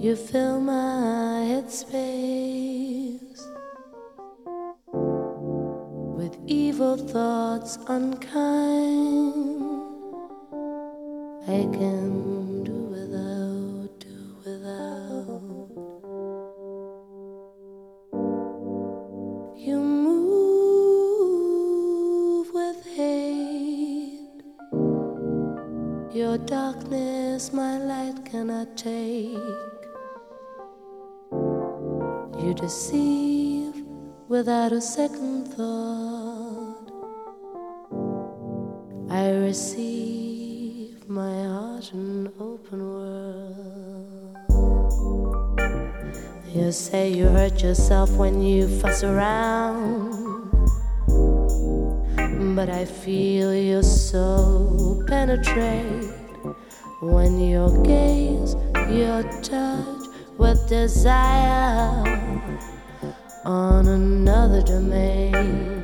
You fill my headspace with evil thoughts unkind. I can do without. You move with hate. Your darkness my light cannot take. You deceive without a second thought. I receive my heart an open world. You say you hurt yourself when you fuss around, but I feel your soul penetrate when your gaze, your touch with desire on another domain.